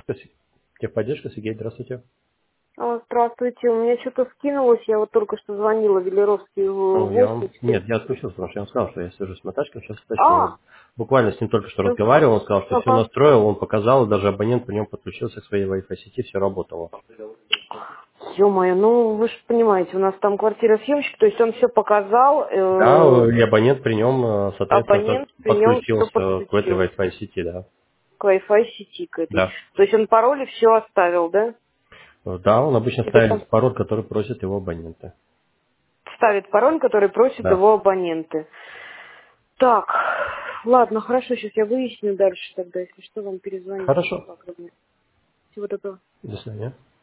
Техподдержка, Сергей, здравствуйте. Здравствуйте, у меня что-то скинулось, я вот только что звонила, Велеровский Ну, я вам... 80. Нет, я отключился, потому что я вам сказал, что я свяжусь с Наташкой, сейчас уточню. Я А, буквально с ним только что все, разговаривал, он сказал, что все настроил, он показал, и даже абонент по нему подключился к своей Wi-Fi сети, все работало. ё-моё, ну вы же понимаете, у нас там квартира съемщик, то есть он все показал, Да, и абонент при нем, соответственно, абонент при нем все подключился к этой подключил Wi-Fi сети, да. к Wi-Fi сети к этой. Да. То есть он пароли все оставил, да? Да, он обычно Или ставит там пароль, который просят его абоненты. ставит пароль, который просят Да. его абоненты. Так, ладно, хорошо, сейчас я выясню дальше тогда, если что, вам перезвоню. Хорошо. Всего доброго. До свидания.